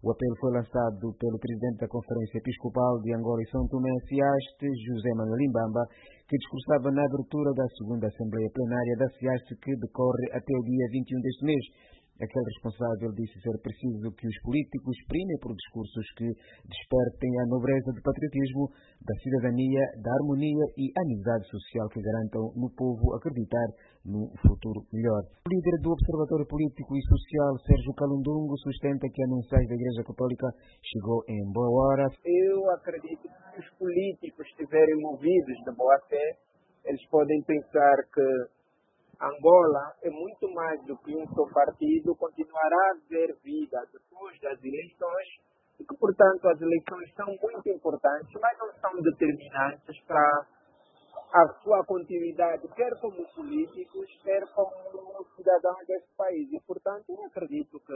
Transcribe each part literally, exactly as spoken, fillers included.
O apelo foi lançado pelo presidente da Conferência Episcopal de Angola e São Tomé e Ciaste, José Manuel Imbamba, que discursava na abertura da segunda Assembleia Plenária da Ciaste, que decorre até o dia vinte e um deste mês. Aquele responsável disse ser preciso que os políticos primem por discursos que despertem a nobreza do patriotismo, da cidadania, da harmonia e amizade social que garantam no povo acreditar num futuro melhor. O líder do Observatório Político e Social, Sérgio Calundungo, sustenta que a mensagem da Igreja Católica chegou em boa hora. Eu acredito que se os políticos estiverem movidos de boa fé, eles podem pensar que Angola é muito mais do que um só partido, continuará a haver vida depois das eleições e que, portanto, as eleições são muito importantes, mas não são determinantes para a sua continuidade, quer como políticos, quer como cidadãos desse país. E, portanto, eu acredito que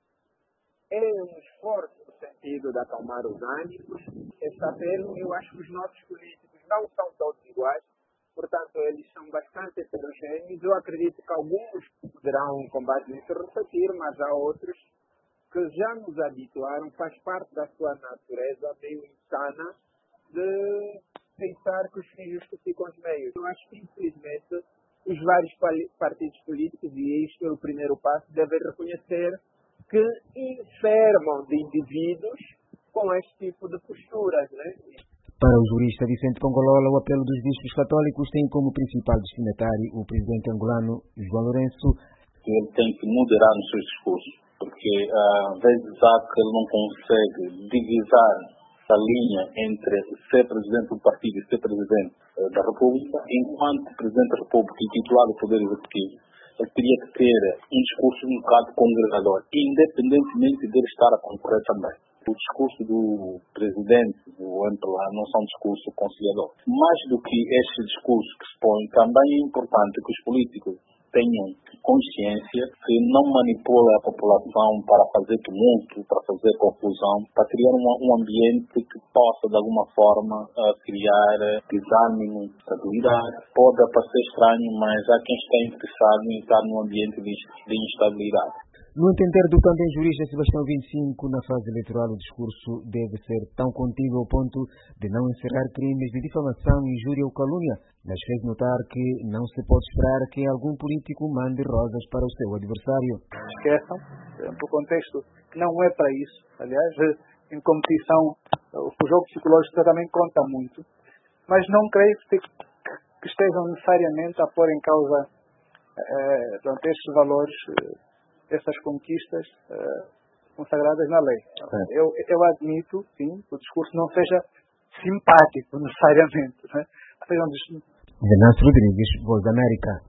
é um esforço no sentido de acalmar os ânimos. Este apelo, eu acho que os nossos políticos não são todos iguais. Portanto, eles são bastante heterogêneos. Eu acredito que alguns poderão, com base nisso, repetir, mas há outros que já nos habituaram, faz parte da sua natureza meio insana de pensar que os fins justificam os meios. Eu acho que, infelizmente, os vários partidos políticos, e este é o primeiro passo, devem reconhecer que enfermam de indivíduos com este tipo de posturas, né? Para o jurista Vicente Congolola, o apelo dos bispos católicos tem como principal destinatário o presidente angolano João Lourenço. Ele tem que moderar nos seus discursos, porque às vezes há que ele não consegue divisar essa linha entre ser presidente do partido e ser presidente da República. Enquanto presidente da República e titular do Poder Executivo, ele teria que ter um discurso um bocado congregador, independentemente dele estar a concorrer também. O discurso do presidente do M P L A não são um discurso conciliador. Mais do que este discurso que se põe, também é importante que os políticos tenham consciência que não manipulem a população para fazer tumulto, para fazer confusão, para criar um, um ambiente que possa, de alguma forma, uh, criar desânimo, estabilidade. Pode parecer estranho, mas há quem está interessado em estar num ambiente de, de instabilidade. No entender do também jurista Sebastião vinte e cinco, na fase eleitoral o discurso deve ser tão contido ao ponto de não encerrar crimes de difamação, injúria ou calúnia, mas fez notar que não se pode esperar que algum político mande rosas para o seu adversário. Esqueçam, por contexto, não é para isso. Aliás, em competição, o jogo psicológico também conta muito, mas não creio que, que estejam necessariamente a pôr em causa eh, portanto, estes valores, essas conquistas uh, consagradas na lei. É. Eu, eu admito, sim, que o discurso não seja simpático necessariamente, né? Seja um dis... Venâncio Rodrigues, Voz da América.